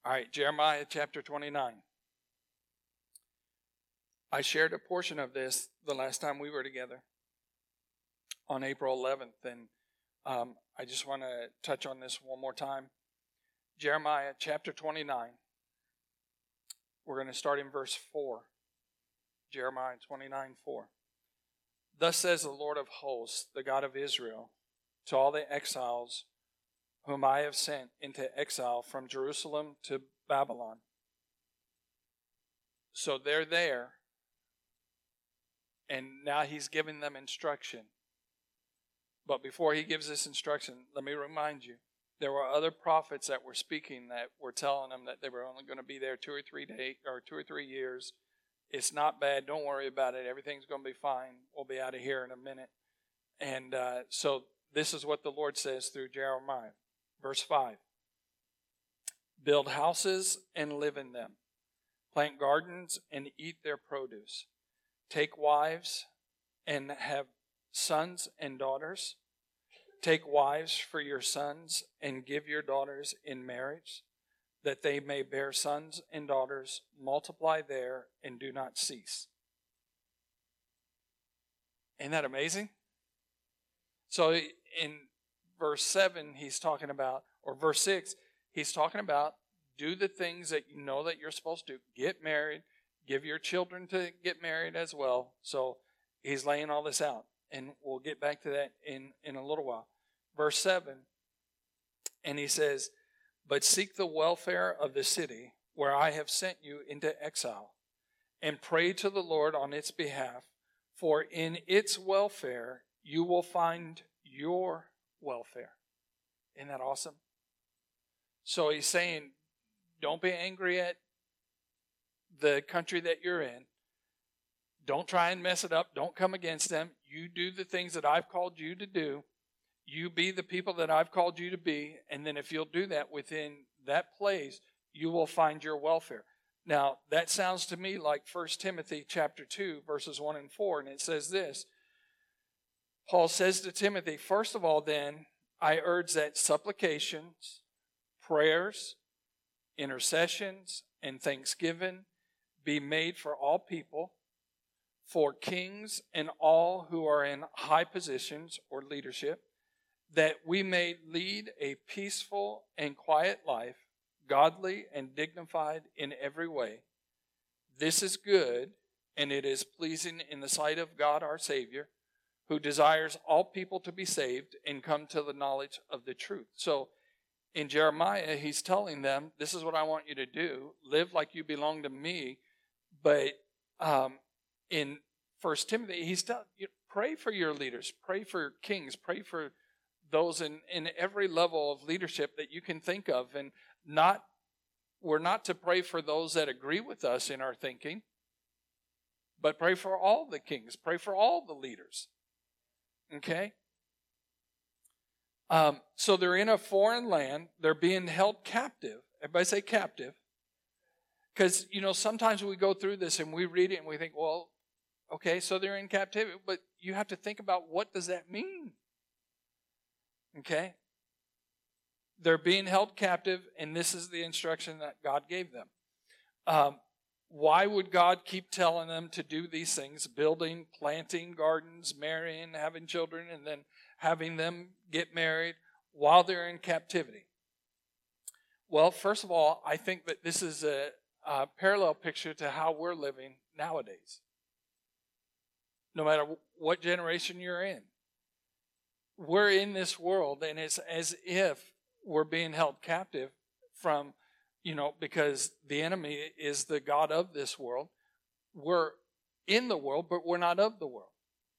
All right, Jeremiah chapter 29. I shared a portion of this the last time we were together on April 11th, and I just want to touch on this one more time. Jeremiah chapter 29. We're going to start in verse 4. Jeremiah 29:4. Thus says the Lord of hosts, the God of Israel, to all the exiles whom I have sent into exile from Jerusalem to Babylon. So they're there, and now he's giving them instruction. But before he gives this instruction, let me remind you, there were other prophets that were speaking that were telling them that they were only going to be there 2 or 3 days or 2 or 3 years. It's not bad. Don't worry about it. Everything's going to be fine. We'll be out of here in a minute. And so this is what the Lord says through Jeremiah. Verse 5. Build houses and live in them. Plant gardens and eat their produce. Take wives and have sons and daughters. Take wives for your sons and give your daughters in marriage, that they may bear sons and daughters, multiply there and do not cease. Isn't that amazing? So in verse 7, he's talking about, or verse 6, he's talking about do the things that you know that you're supposed to do. Get married, give your children to get married as well. So he's laying all this out. And we'll get back to that in a little while. Verse 7, and he says, but seek the welfare of the city where I have sent you into exile, and pray to the Lord on its behalf, for in its welfare you will find your welfare. Isn't that awesome? So he's saying, don't be angry at the country that you're in. Don't try and mess it up. Don't come against them. You do the things that I've called you to do. You be the people that I've called you to be. And then if you'll do that within that place, you will find your welfare. Now, that sounds to me like 1 Timothy chapter 2, verses 1 and 4. And it says this. Paul says to Timothy, first of all, then, I urge that supplications, prayers, intercessions, and thanksgiving be made for all people, for kings and all who are in high positions or leadership, that we may lead a peaceful and quiet life, godly and dignified in every way. This is good, and it is pleasing in the sight of God our Savior, who desires all people to be saved and come to the knowledge of the truth. So in Jeremiah, he's telling them, this is what I want you to do. Live like you belong to me. But in 1 Timothy, he's telling you, pray for your leaders, pray for kings, pray for those in every level of leadership that you can think of. And we're not to pray for those that agree with us in our thinking, but pray for all the kings, pray for all the leaders. Okay? So they're in a foreign land. They're being held captive. Everybody say captive. Because, sometimes we go through this and we read it and we think, well, okay, so they're in captivity. But you have to think about, what does that mean? Okay? They're being held captive, and this is the instruction that God gave them. Why would God keep telling them to do these things? Building, planting gardens, marrying, having children, and then having them get married while they're in captivity. Well, first of all, I think that this is a parallel picture to how we're living nowadays. No matter what generation you're in. We're in this world, and it's as if we're being held captive from, because the enemy is the god of this world. We're in the world, but we're not of the world.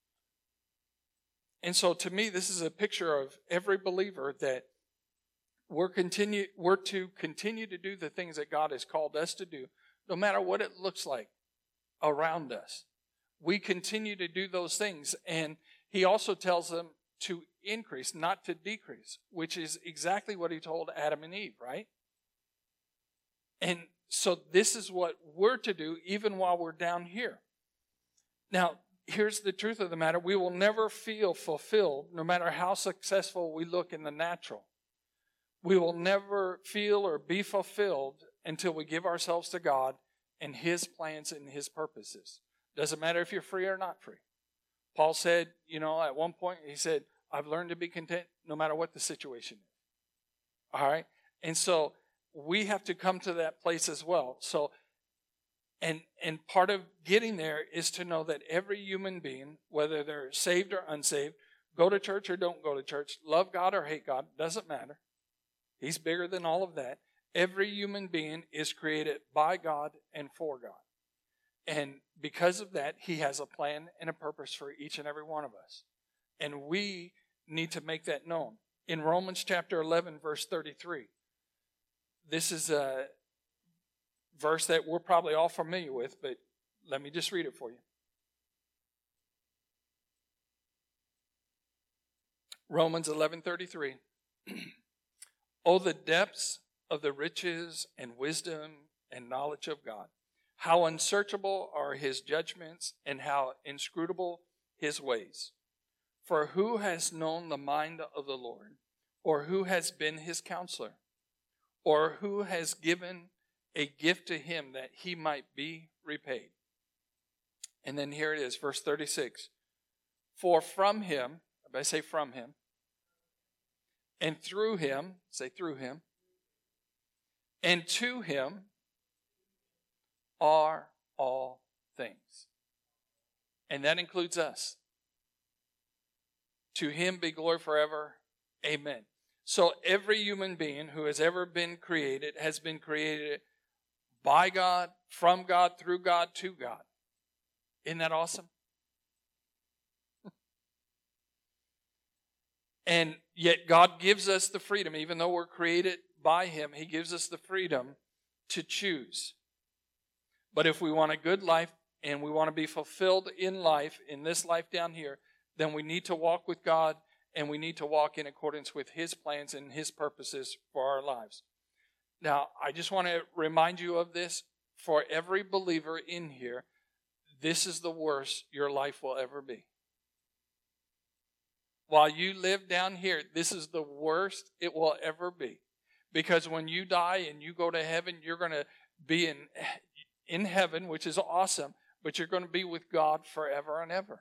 And so to me, this is a picture of every believer that we're to continue to do the things that God has called us to do, no matter what it looks like around us. We continue to do those things. And he also tells them to increase, not to decrease, which is exactly what he told Adam and Eve, right? And so this is what we're to do even while we're down here. Now, here's the truth of the matter. We will never feel fulfilled, no matter how successful we look in the natural. We will never feel or be fulfilled until we give ourselves to God and His plans and His purposes. Doesn't matter if you're free or not free. Paul said, at one point, he said, I've learned to be content no matter what the situation is. All right? And so we have to come to that place as well. So, and part of getting there is to know that every human being, whether they're saved or unsaved, go to church or don't go to church, love God or hate God, doesn't matter. He's bigger than all of that. Every human being is created by God and for God. And because of that, He has a plan and a purpose for each and every one of us. And we need to make that known. In Romans chapter 11, verse 33, this is a verse that we're probably all familiar with, but let me just read it for you. Romans 11:33. Oh, the depths of the riches and wisdom and knowledge of God. How unsearchable are His judgments and how inscrutable His ways. For who has known the mind of the Lord? Or who has been His counselor? Or who has given a gift to Him that He might be repaid? And then here it is, verse 36. For from Him, I say from Him, and through Him, say through Him, and to Him are all things. And that includes us. To Him be glory forever. Amen. So every human being who has ever been created has been created by God, from God, through God, to God. Isn't that awesome? And yet God gives us the freedom, even though we're created by Him, He gives us the freedom to choose. But if we want a good life and we want to be fulfilled in life, in this life down here, then we need to walk with God and we need to walk in accordance with His plans and His purposes for our lives. Now, I just want to remind you of this. For every believer in here, this is the worst your life will ever be. While you live down here, this is the worst it will ever be. Because when you die and you go to heaven, you're going to be in heaven, which is awesome, but you're going to be with God forever and ever.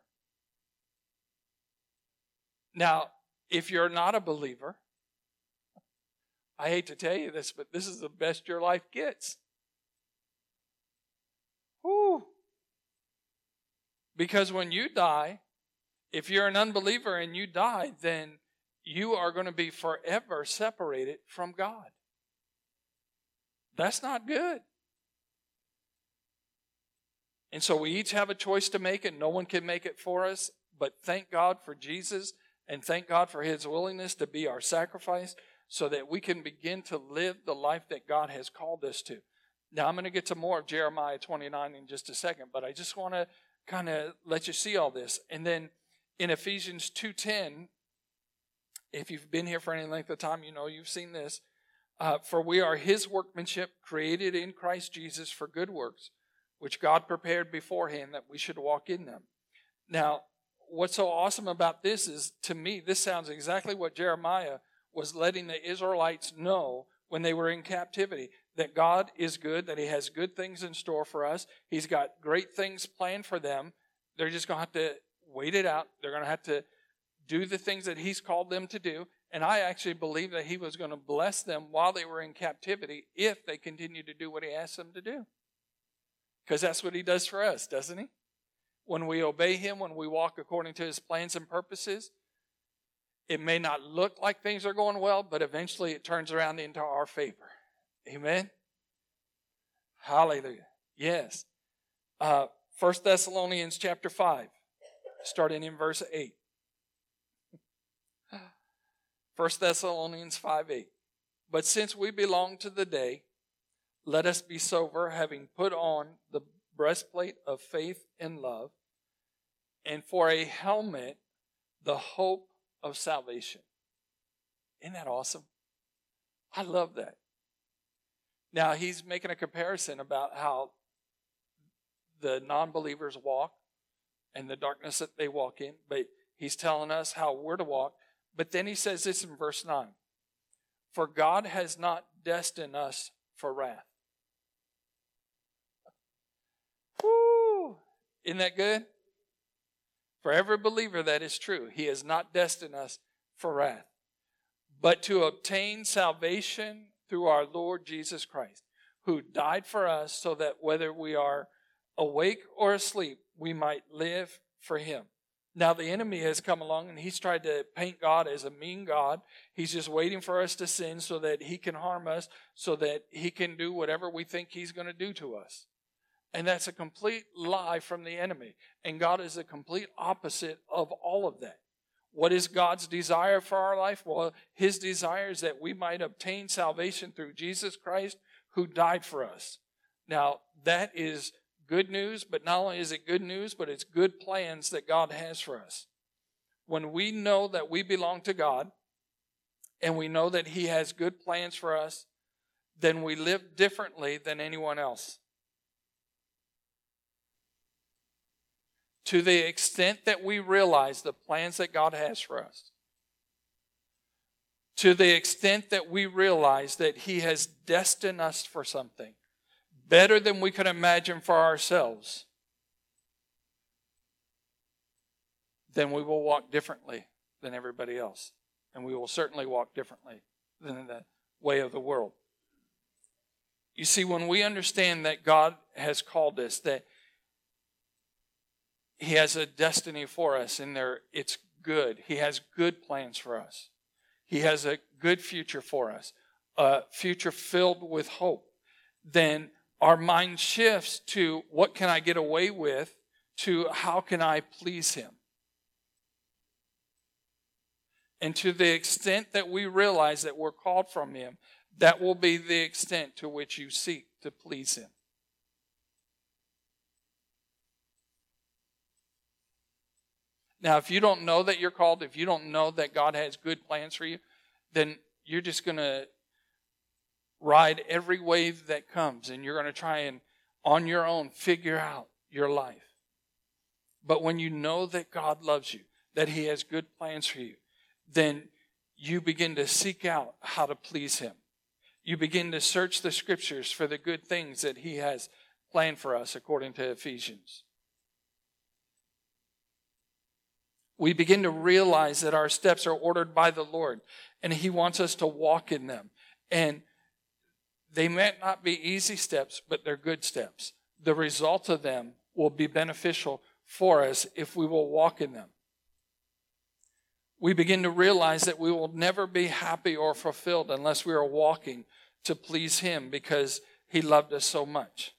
Now, if you're not a believer, I hate to tell you this, but this is the best your life gets. Whew. Because when you die, if you're an unbeliever and you die, then you are going to be forever separated from God. That's not good. And so we each have a choice to make, and no one can make it for us. But thank God for Jesus, and thank God for His willingness to be our sacrifice so that we can begin to live the life that God has called us to. Now, I'm going to get to more of Jeremiah 29 in just a second, but I just want to kind of let you see all this. And then in Ephesians 2:10, if you've been here for any length of time, you know you've seen this. For we are His workmanship, created in Christ Jesus for good works, which God prepared beforehand that we should walk in them. Now, what's so awesome about this is, to me, this sounds exactly what Jeremiah was letting the Israelites know when they were in captivity, that God is good, that He has good things in store for us. He's got great things planned for them. They're just going to have to wait it out. They're going to have to do the things that He's called them to do. And I actually believe that He was going to bless them while they were in captivity if they continued to do what He asked them to do. Because that's what He does for us, doesn't He? When we obey Him, when we walk according to His plans and purposes, it may not look like things are going well, but eventually it turns around into our favor. Amen? Hallelujah. Yes. 1 Thessalonians chapter 5, starting in verse 8. 1 Thessalonians 5:8. But since we belong to the day, let us be sober, having put on the breastplate of faith and love, and for a helmet, the hope of salvation. Isn't that awesome? I love that. Now, he's making a comparison about how the non-believers walk and the darkness that they walk in, but he's telling us how we're to walk. But then he says this in verse 9. For God has not destined us for wrath. Isn't that good? For every believer, that is true. He has not destined us for wrath, but to obtain salvation through our Lord Jesus Christ, who died for us so that whether we are awake or asleep, we might live for him. Now the enemy has come along and he's tried to paint God as a mean God. He's just waiting for us to sin so that he can harm us, so that he can do whatever we think he's going to do to us. And that's a complete lie from the enemy. And God is the complete opposite of all of that. What is God's desire for our life? Well, his desire is that we might obtain salvation through Jesus Christ, who died for us. Now, that is good news, but not only is it good news, but it's good plans that God has for us. When we know that we belong to God, and we know that he has good plans for us, then we live differently than anyone else. To the extent that we realize the plans that God has for us, to the extent that we realize that he has destined us for something better than we could imagine for ourselves, then we will walk differently than everybody else. And we will certainly walk differently than the way of the world. You see, when we understand that God has called us, that he has a destiny for us, and it's good. He has good plans for us. He has a good future for us, a future filled with hope. Then our mind shifts to what can I get away with, to how can I please him. And to the extent that we realize that we're called from him, that will be the extent to which you seek to please him. Now, if you don't know that you're called, if you don't know that God has good plans for you, then you're just going to ride every wave that comes, and you're going to try and, on your own, figure out your life. But when you know that God loves you, that he has good plans for you, then you begin to seek out how to please him. You begin to search the scriptures for the good things that he has planned for us, according to Ephesians. We begin to realize that our steps are ordered by the Lord, and he wants us to walk in them. And they may not be easy steps, but they're good steps. The result of them will be beneficial for us if we will walk in them. We begin to realize that we will never be happy or fulfilled unless we are walking to please him, because he loved us so much.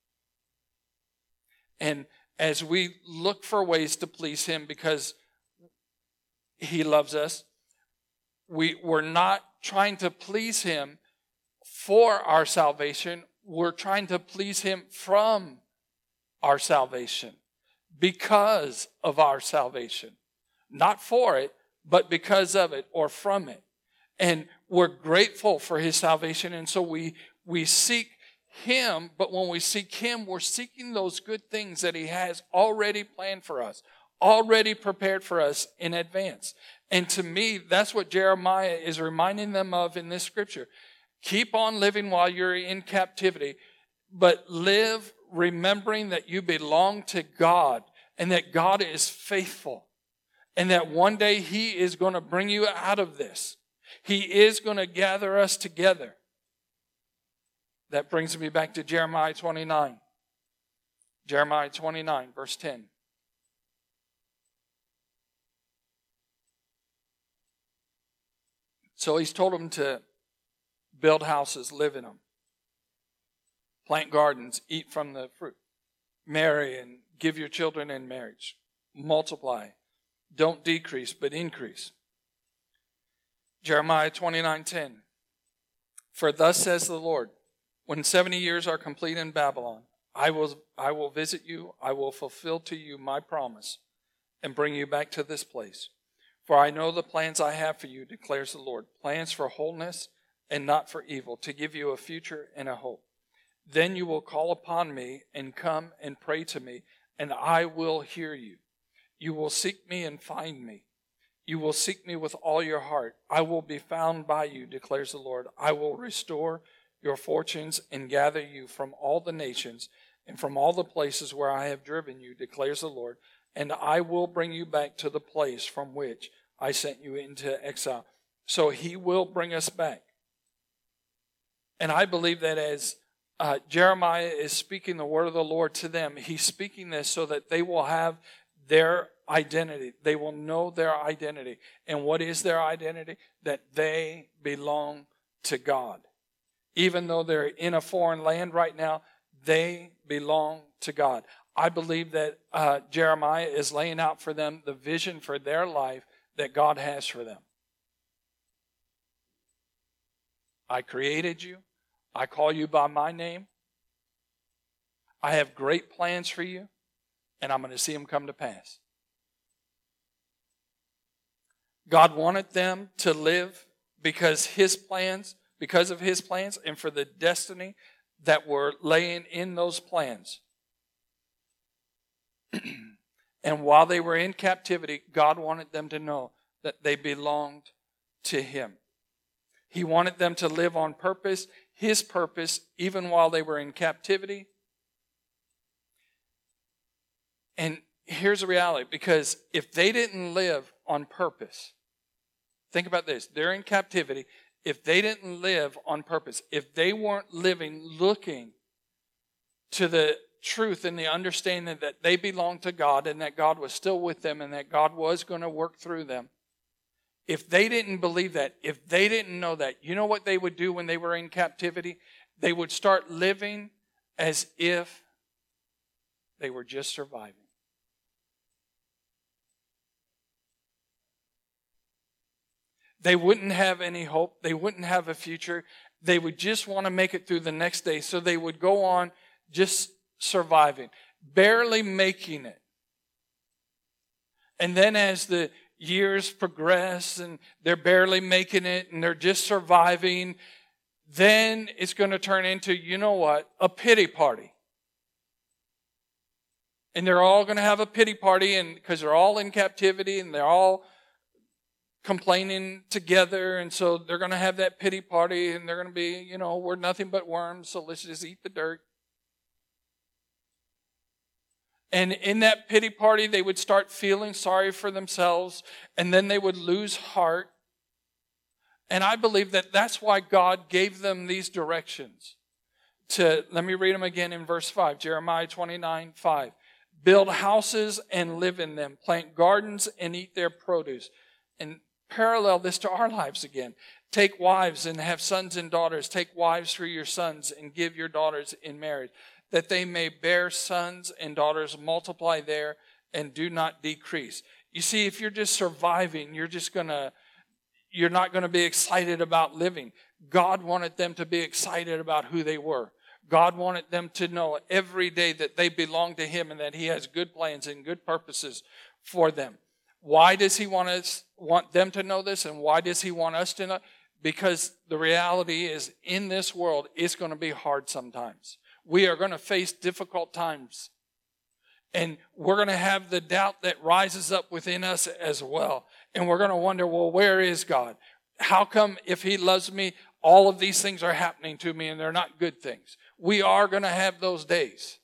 And as we look for ways to please him because he loves us, we're not trying to please him for our salvation. We're trying to please him from our salvation, because of our salvation. Not for it, but because of it or from it. And we're grateful for his salvation, and so we seek him. But when we seek him, we're seeking those good things that he has already planned for us, already prepared for us in advance. And to me, that's what Jeremiah is reminding them of in this scripture. Keep on living while you're in captivity, but live remembering that you belong to God, and that God is faithful, and that one day he is going to bring you out of this. He is going to gather us together. That brings me back to Jeremiah 29. Jeremiah 29, verse 10. So he's told them to build houses, live in them. Plant gardens, eat from the fruit. Marry and give your children in marriage. Multiply. Don't decrease, but increase. Jeremiah 29:10. For thus says the Lord, when 70 years are complete in Babylon, I will visit you, I will fulfill to you my promise, and bring you back to this place. For I know the plans I have for you, declares the Lord, plans for wholeness and not for evil, to give you a future and a hope. Then you will call upon me and come and pray to me, and I will hear you. You will seek me and find me. You will seek me with all your heart. I will be found by you, declares the Lord. I will restore your fortunes and gather you from all the nations and from all the places where I have driven you, declares the Lord, and I will bring you back to the place from which I sent you into exile. So he will bring us back. And I believe that as Jeremiah is speaking the word of the Lord to them, he's speaking this so that they will have their identity. They will know their identity. And what is their identity? That they belong to God. Even though they're in a foreign land right now, they belong to God. I believe that Jeremiah is laying out for them the vision for their life that God has for them. I created you. I call you by my name. I have great plans for you, and I'm going to see them come to pass. God wanted them to live because of his plans, and for the destiny that were laying in those plans. And while they were in captivity, God wanted them to know that they belonged to him. He wanted them to live on purpose, his purpose, even while they were in captivity. And here's the reality, because if they didn't live on purpose, think about this, they're in captivity. If they didn't live on purpose, if they weren't living looking to the truth and the understanding that they belonged to God and that God was still with them and that God was going to work through them, if they didn't believe that, if they didn't know that, you know what they would do when they were in captivity? They would start living as if they were just surviving. They wouldn't have any hope. They wouldn't have a future. They would just want to make it through the next day. So they would go on just surviving, barely making it. And then as the years progress and they're barely making it and they're just surviving, then it's going to turn into, you know what, a pity party. And they're all going to have a pity party, and because they're all in captivity and they're all complaining together, and so they're going to have that pity party, and they're going to be, you know, we're nothing but worms, so let's just eat the dirt. And in that pity party, they would start feeling sorry for themselves, and then they would lose heart. And I believe that that's why God gave them these directions. Let me read them again in verse 5, Jeremiah 29:5. Build houses and live in them. Plant gardens and eat their produce. And parallel this to our lives again. Take wives and have sons and daughters. Take wives for your sons and give your daughters in marriage, that they may bear sons and daughters, multiply there, and do not decrease. You see, if you're just surviving, you're not going to be excited about living. God wanted them to be excited about who they were. God wanted them to know every day that they belong to him and that he has good plans and good purposes for them. Why does he want them to know this, and why does he want us to know? Because the reality is, in this world, it's going to be hard sometimes. We are going to face difficult times. And we're going to have the doubt that rises up within us as well. And we're going to wonder, well, where is God? How come if he loves me, all of these things are happening to me and they're not good things? We are going to have those days.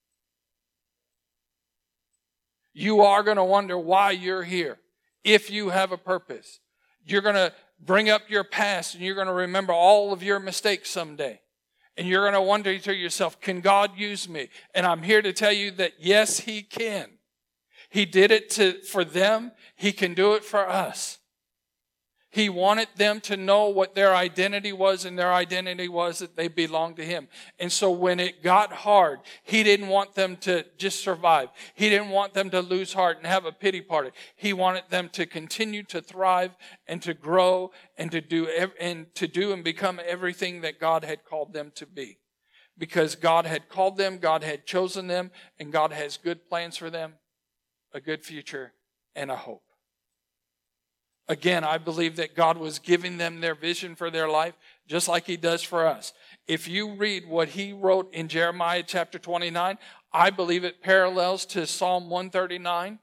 You are going to wonder why you're here. If you have a purpose, you're going to bring up your past and you're going to remember all of your mistakes someday. And you're going to wonder to yourself, can God use me? And I'm here to tell you that yes, he can. He did it for them. He can do it for us. He wanted them to know what their identity was, and their identity was that they belonged to him. And so when it got hard, he didn't want them to just survive. He didn't want them to lose heart and have a pity party. He wanted them to continue to thrive and to grow and to do and become everything that God had called them to be. Because God had called them, God had chosen them, and God has good plans for them, a good future, and a hope. Again, I believe that God was giving them their vision for their life, just like he does for us. If you read what he wrote in Jeremiah chapter 29, I believe it parallels to Psalm 139.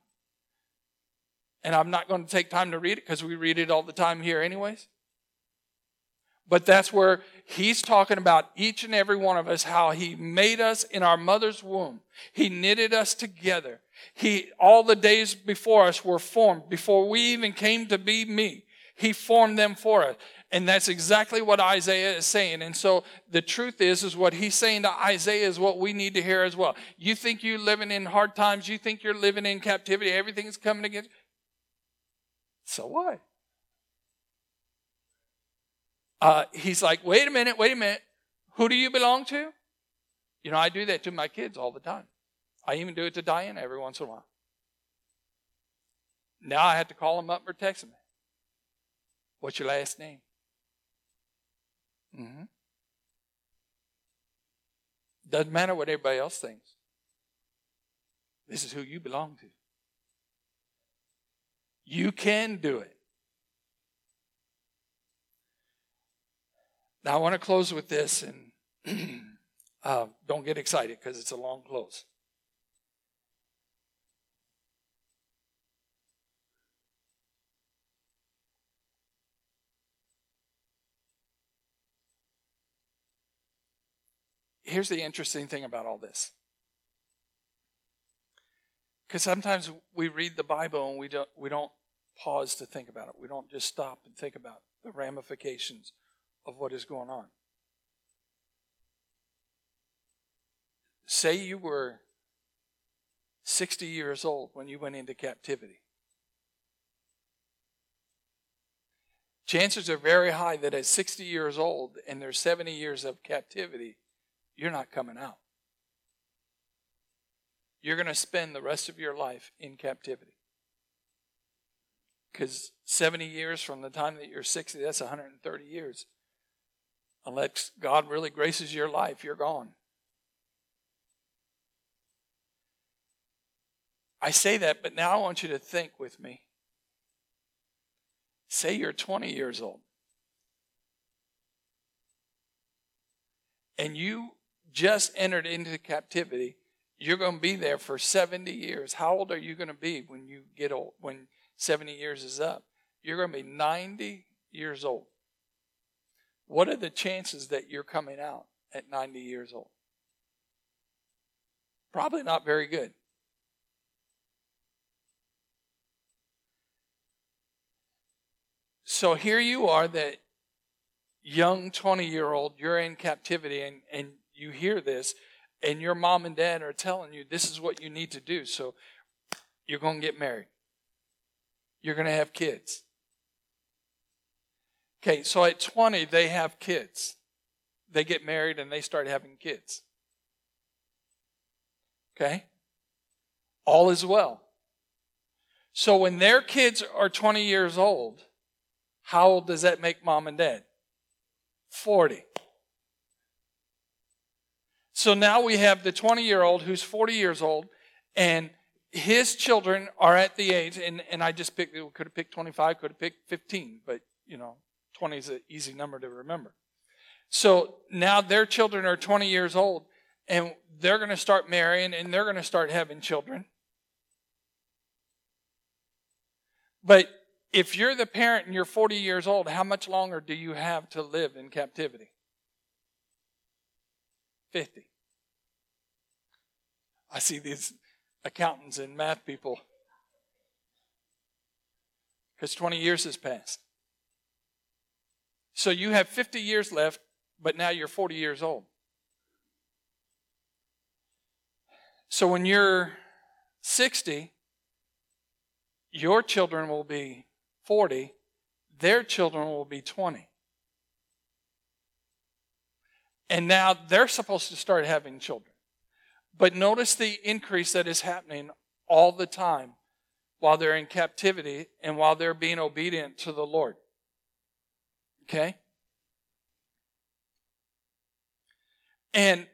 And I'm not going to take time to read it because we read it all the time here anyways. But that's where he's talking about each and every one of us, how he made us in our mother's womb. He knitted us together. All the days before us were formed. Before we even came to be me, he formed them for us. And that's exactly what Isaiah is saying. And so the truth is what he's saying to Isaiah is what we need to hear as well. You think you're living in hard times. You think you're living in captivity. Everything's coming against you. So what? He's like, wait a minute. Who do you belong to? You know, I do that to my kids all the time. I even do it to Diana every once in a while. Now I have to call them up or text them. What's your last name? Mm-hmm. Doesn't matter what everybody else thinks. This is who you belong to. You can do it. Now I want to close with this, and don't get excited because it's a long close. Here's the interesting thing about all this. Because sometimes we read the Bible and we don't pause to think about it. We don't just stop and think about the ramifications of what is going on. Say you were 60 years old when you went into captivity. Chances are very high that at 60 years old and there's 70 years of captivity, you're not coming out. You're going to spend the rest of your life in captivity. Because 70 years from the time that you're 60, that's 130 years. Unless God really graces your life, you're gone. I say that, but now I want you to think with me. Say you're 20 years old. And you just entered into captivity. You're going to be there for 70 years. How old are you going to be when you get old? When 70 years is up? You're going to be 90 years old. What are the chances that you're coming out at 90 years old? Probably not very good. So here you are, that young 20-year-old, you're in captivity, and you hear this, and your mom and dad are telling you this is what you need to do. So you're going to get married. You're going to have kids. Okay, so at 20, they have kids. They get married and they start having kids. Okay? All is well. So when their kids are 20 years old, how old does that make mom and dad? 40. So now we have the 20-year-old who's 40 years old, and his children are at the age, and I just could have picked 25, could have picked 15, but 20 is an easy number to remember. So now their children are 20 years old, and they're going to start marrying, and they're going to start having children. But if you're the parent and you're 40 years old, how much longer do you have to live in captivity? 50. I see these accountants and math people, because 20 years has passed. So you have 50 years left, but now you're 40 years old. So when you're 60, your children will be 40, their children will be 20. And now they're supposed to start having children. But notice the increase that is happening all the time while they're in captivity and while they're being obedient to the Lord. Okay? And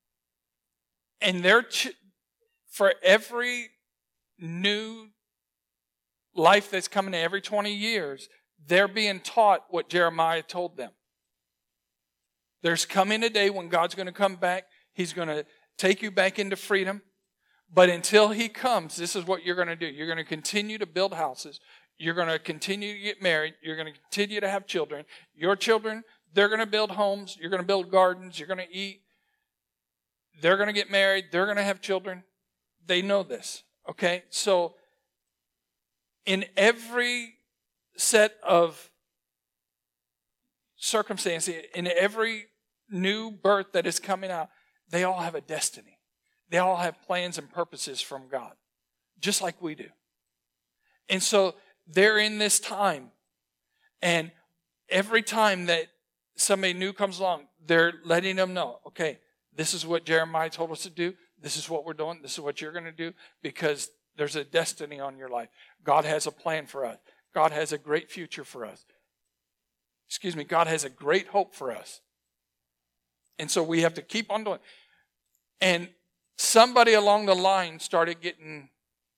for every new life that's coming in every 20 years, they're being taught what Jeremiah told them. There's coming a day when God's going to come back. He's going to take you back into freedom. But until he comes, this is what you're going to do. You're going to continue to build houses. You're going to continue to get married. You're going to continue to have children. Your children, They're going to build homes. You're going to build gardens. You're going to eat. They're going to get married. They're going to have children. They know this. Okay? So in every set of circumstances, in every new birth that is coming out, they all have a destiny. They all have plans and purposes from God, just like we do. And so they're in this time, and every time that somebody new comes along, they're letting them know, okay, this is what Jeremiah told us to do. This is what we're doing. This is what you're going to do, because there's a destiny on your life. God has a plan for us. God has a great future for us. God has a great hope for us. And so we have to keep on doing. And somebody along the line started getting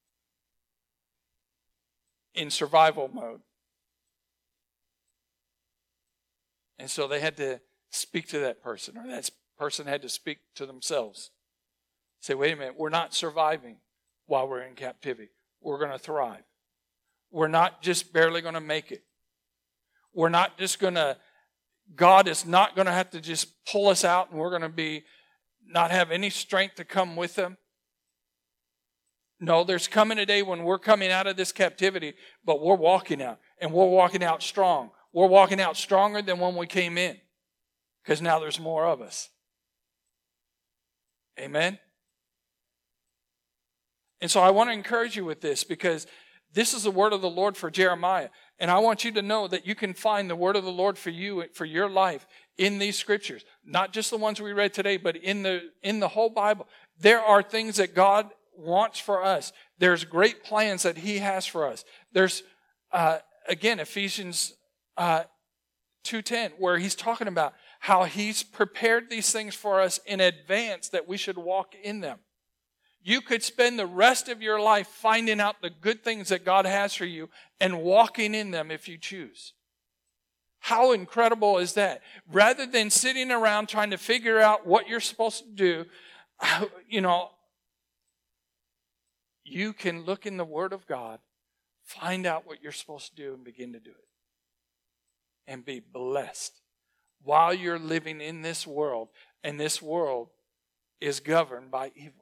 in survival mode. And so they had to speak to that person, or that person had to speak to themselves. Say, wait a minute, we're not surviving while we're in captivity. We're going to thrive. We're not just barely going to make it. We're not just going to, God is not going to have to just pull us out and we're going to not have any strength to come with Him. No, there's coming a day when we're coming out of this captivity, but we're walking out, and we're walking out strong. We're walking out stronger than when we came in, because now there's more of us. Amen? And so I want to encourage you with this, because this is the word of the Lord for Jeremiah. And I want you to know that you can find the word of the Lord for you, for your life, in these scriptures. Not just the ones we read today, but in the whole Bible. There are things that God wants for us. There's great plans that He has for us. There's, again, Ephesians 2:10, where He's talking about how He's prepared these things for us in advance that we should walk in them. You could spend the rest of your life finding out the good things that God has for you and walking in them if you choose. How incredible is that? Rather than sitting around trying to figure out what you're supposed to do, you can look in the Word of God, find out what you're supposed to do, and begin to do it. And be blessed while you're living in this world, and this world is governed by evil.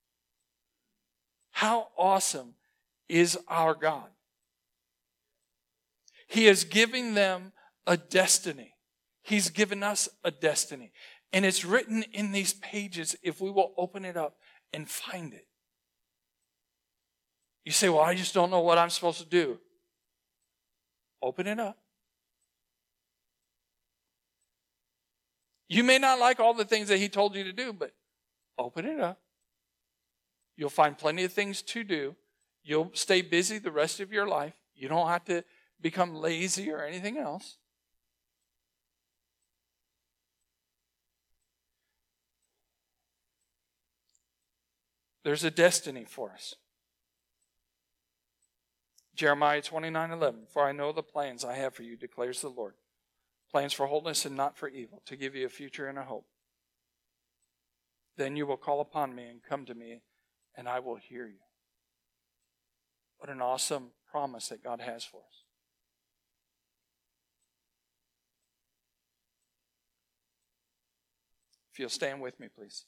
How awesome is our God? He is giving them a destiny. He's given us a destiny. And it's written in these pages if we will open it up and find it. You say, well, I just don't know what I'm supposed to do. Open it up. You may not like all the things that He told you to do, but open it up. You'll find plenty of things to do. You'll stay busy the rest of your life. You don't have to become lazy or anything else. There's a destiny for us. Jeremiah 29:11, for I know the plans I have for you, declares the Lord. Plans for wholeness and not for evil, to give you a future and a hope. Then you will call upon me and come to me, and I will hear you. What an awesome promise that God has for us. If you'll stand with me, please.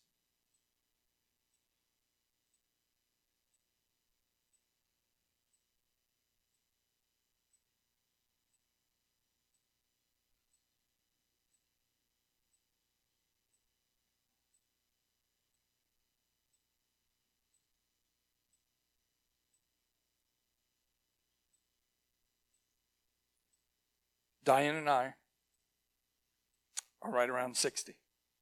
Diane and I are right around 60.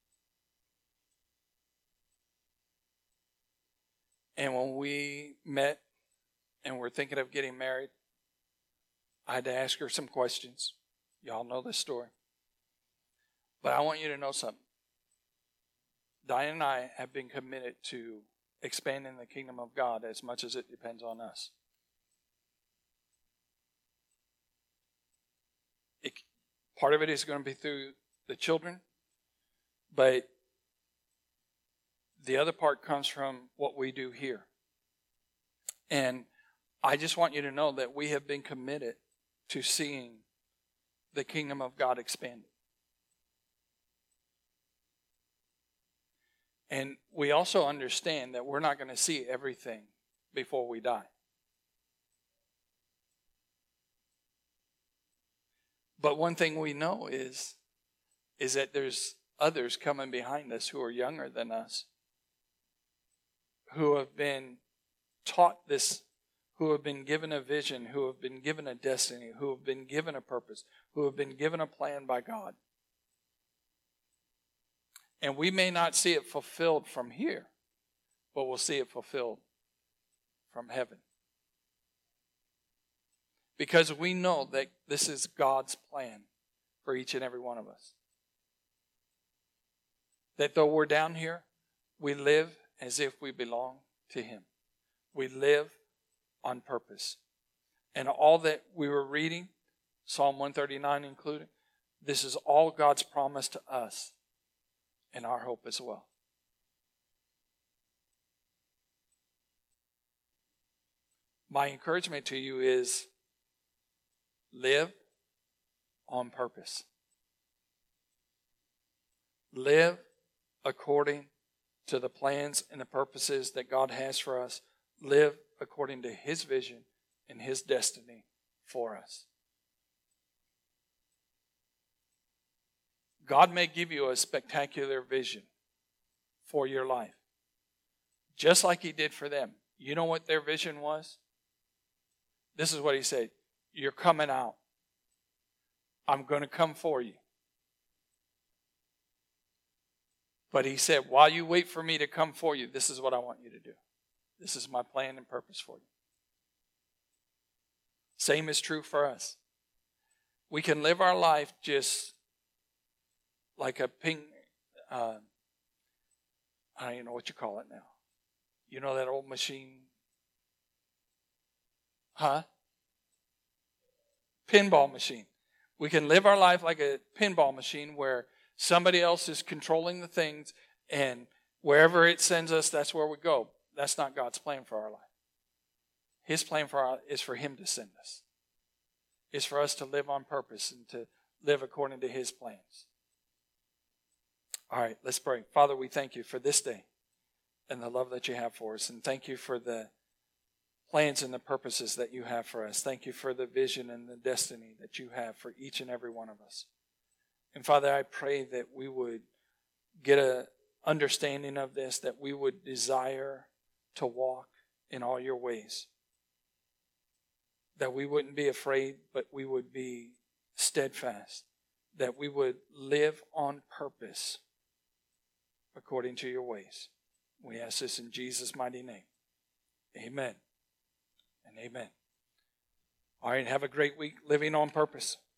And when we met and we're thinking of getting married, I had to ask her some questions. Y'all know this story. But I want you to know something. Diane and I have been committed to expanding the kingdom of God as much as it depends on us. Part of it is going to be through the children, but the other part comes from what we do here. And I just want you to know that we have been committed to seeing the kingdom of God expanded. And we also understand that we're not going to see everything before we die. But one thing we know is that there's others coming behind us who are younger than us, who have been taught this, who have been given a vision, who have been given a destiny, who have been given a purpose, who have been given a plan by God. And we may not see it fulfilled from here, but we'll see it fulfilled from heaven. Because we know that this is God's plan for each and every one of us. That though we're down here, we live as if we belong to Him. We live on purpose. And all that we were reading, Psalm 139 included, this is all God's promise to us and our hope as well. My encouragement to you is live on purpose. Live according to the plans and the purposes that God has for us. Live according to His vision and His destiny for us. God may give you a spectacular vision for your life, just like He did for them. You know what their vision was? This is what He said. You're coming out. I'm going to come for you. But He said, while you wait for me to come for you, this is what I want you to do. This is my plan and purpose for you. Same is true for us. We can live our life just like a I don't even know what you call it now. You know that old machine? Huh? Pinball machine. We can live our life like a pinball machine where somebody else is controlling the things, and wherever it sends us, that's where we go. That's not God's plan for our life. His plan is for Him to send us. It's for us to live on purpose and to live according to His plans. All right, let's pray. Father, we thank You for this day and the love that You have for us. And thank You for the plans and the purposes that You have for us. Thank You for the vision and the destiny that You have for each and every one of us. And Father, I pray that we would get an understanding of this, that we would desire to walk in all Your ways. That we wouldn't be afraid, but we would be steadfast. That we would live on purpose according to Your ways. We ask this in Jesus' mighty name. Amen and amen. All right, have a great week living on purpose.